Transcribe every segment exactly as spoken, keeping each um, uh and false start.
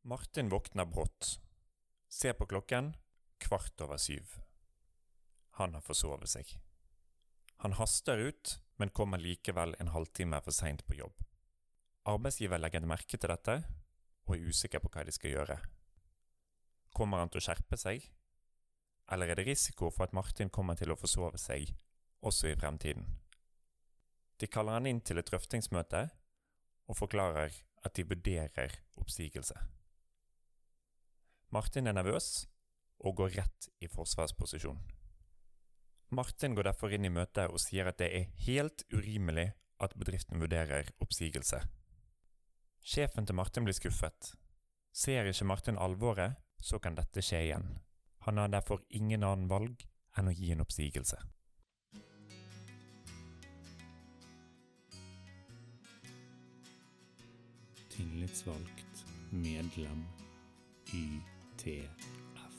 Martin våkner brått. Ser på klokken, kvart over syv. Han har forsovet seg. Han haster ut, men kommer likevel en halvtime for sent på jobb. Arbeidsgiver legger merke til dette, og er usikker på hva de skal gjøre. Kommer han til å skjerpe seg? Eller er det risiko for at Martin kommer til å forsove seg, også i fremtiden? De kaller han inn til et drøftingsmøte, og forklarer at de vurderer oppsigelse. Martin er nervøs, og går rett i forsvarsposisjon. Martin går derfor inn i møtet og sier at det er helt urimelig at bedriften vurderer oppsigelse. Sjefen til Martin blir skuffet. Ser ikke Martin alvoret, så kan dette skje igjen. Han har derfor ingen annen valg enn å gi en oppsigelse. Tillitsvalgt medlem Y T F.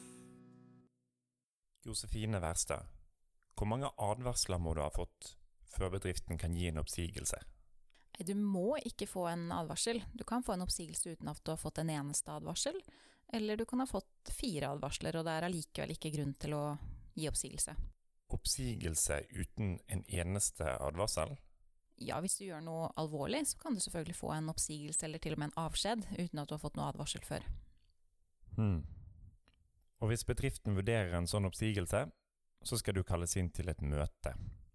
Josefine Verstad, hvor mange advarsler må du ha fått før bedriften kan gi en oppsigelse? Du må ikke få en advarsel. Du kan få en oppsigelse uten at du har fått en eneste advarsel, eller du kan ha fått fire advarsler, og det er allikevel ikke grunn til å gi oppsigelse. Oppsigelse uten en eneste advarsel? Ja, hvis du gjør noe alvorlig, så kan du selvfølgelig få en oppsigelse eller til og med en avskjed uten at du har fått noe advarsel før. Hmm. Og hvis bedriften vurderer en sånn oppsigelse, så skal du kalles inn til et møte.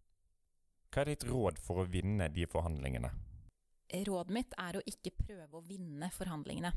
Hva er ditt råd for å vinne de forhandlingene? Rådet mitt er å ikke prøve å vinne forhandlingene.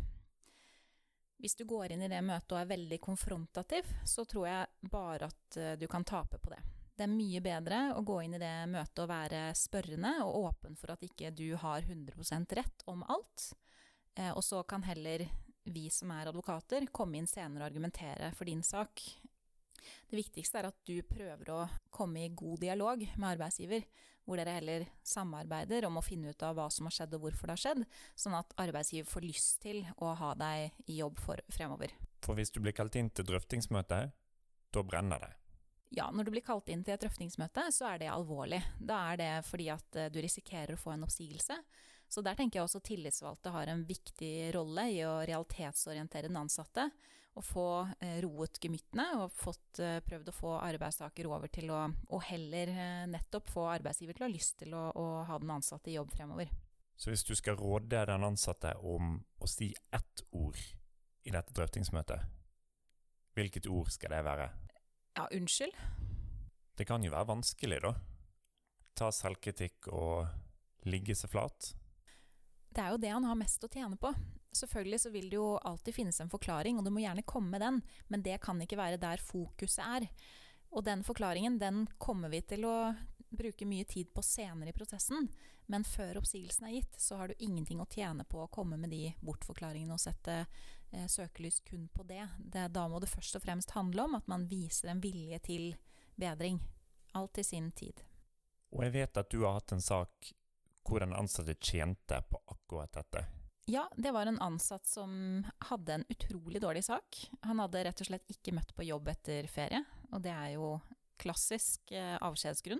Hvis du går inn i det møtet og er veldig konfrontativ, så tror jeg bare at du kan tape på det. Det er mye bedre å gå inn i det møtet og være spørrende og åpen for at ikke du har hundre prosent rett om alt. Og så kan heller vi som er advokater komme inn senere og argumentere for din sak. Det viktigste er at du prøver å komme i god dialog med arbeidsgiver, hvor dere heller samarbeider om å finne ut av hva som har skjedd og hvorfor det har skjedd, sånn at arbeidsgiver får lyst til å ha deg i jobb for fremover. For hvis du blir kalt inn til drøftingsmøte, da brenner det. Ja, når du blir kalt inn til et drøftingsmøte, så er det alvorlig. Da er det fordi at du risikerer å få en oppsigelse. Så der tenker jeg også tillitsvalgte har en viktig rolle i å realitetsorientere den ansatte, og få roet gemyttene, og fått prøvd å få arbeidstaker over til å, og heller nettopp få arbeidsgiver til å ha lyst til å, å ha den ansatte i jobb fremover. Så hvis du skal råde den ansatte om å si ett ord i dette drøftingsmøtet, hvilket ord skal det være? Ja, unnskyld. Det kan jo være vanskelig da. Ta selvkritikk og ligge seg flat. Det er jo det han har mest å tjene på. Selvfølgelig så vil det jo alltid finnes en forklaring, og du må gjerne komme med den, men det kan ikke være der fokuset er. Og den forklaringen, den kommer vi til å bruke mye tid på senere i prosessen, men før oppsigelsen er gitt, så har du ingenting å tjene på å komme med de bortforklaringene og sette eh, søkelys kun på det. det. Da må det først og fremst handle om at man viser en vilje til bedring. Alt i sin tid. Og jeg vet at du har hatt en sak hvor den ansatte tjente på akkurat dette. Ja, det var en ansatt som hadde en utrolig dårlig sak. Han hadde rett og slett ikke møtt på jobb etter ferie, og det er jo klassisk eh, avskjedsgrunn.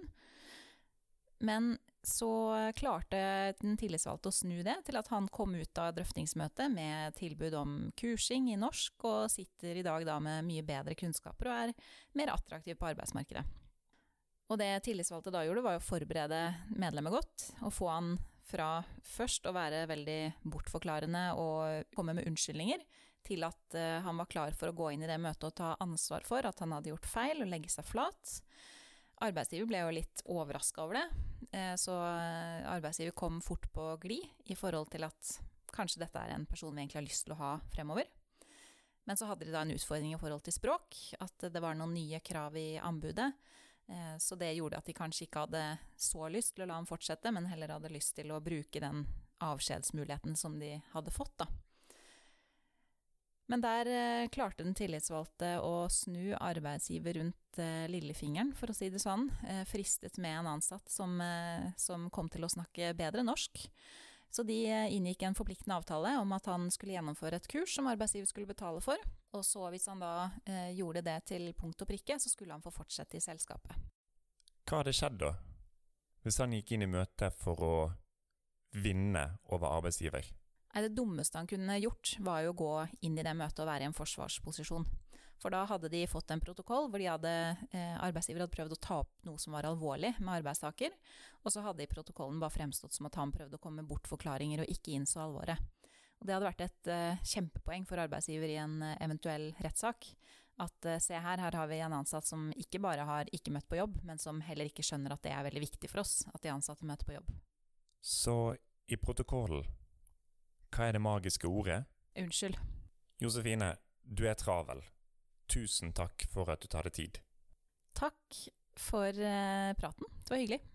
Men så klarte den tillitsvalgte å snu det til at han kom ut av drøftingsmøtet med tilbud om kursing i norsk, og sitter i dag da med mye bedre kunnskaper og er mer attraktiv på arbeidsmarkedet. Og det tillitsvalgte da gjorde var å forberede medlemmet godt, og få han fra først å være veldig bortforklarende og komme med unnskyldninger, til at uh, han var klar for å gå inn i det møtet og ta ansvar for at han hadde gjort feil og legge seg flat. Arbeidsgiver ble jo litt overrasket over det, uh, så arbeidsgiver kom fort på glid i forhold til at kanskje dette er en person vi egentlig har lyst til å ha fremover. Men så hadde de da en utfordring i forhold til språk, at det var noen nye krav i anbudet, så det gjorde at de kanskje ikke hadde så lyst til å la ham fortsette, men heller hadde lyst til å bruke den avskjedsmuligheten som de hadde fått da. Men der eh, klarte den tillitsvalgte å snu arbeidsgiver rundt eh, lillefingeren, for å si det sånn, eh, fristet med en ansatt som, eh, som kom til å snakke bedre norsk. Så de eh, inngikk en forpliktende avtale om at han skulle gjennomføre et kurs som arbeidsgiver skulle betale for, og så hvis han da eh, gjorde det til punkt og prikke, så skulle han få fortsette i selskapet. Hva hadde skjedd da, hvis han gikk inn i møtet for å vinne over arbeidsgiver? Nei, det dummeste han kunne gjort var jo å gå inn i det møtet og være i en forsvarsposisjon. For da hadde de fått en protokoll hvor de hadde, eh, arbeidsgiver hadde prøvd å ta opp noe som var alvorlig med arbeidstaker, og så hadde i protokollen bare fremstått som at han prøvde å komme med bortforklaringer og ikke innså alvoret. Og det hadde vært et eh, kjempepoeng for arbeidsgiver i en eh, eventuell rettssak. At eh, se her, her har vi en ansatt som ikke bare har ikke møtt på jobb, men som heller ikke skjønner at det er veldig viktig for oss, at de ansatte møter på jobb. Så i protokollen, hva er det magiske ordet? Unnskyld. Josefine, du er travel. Tusen takk for at du tar deg tid. Takk for eh, praten. Det var hyggelig.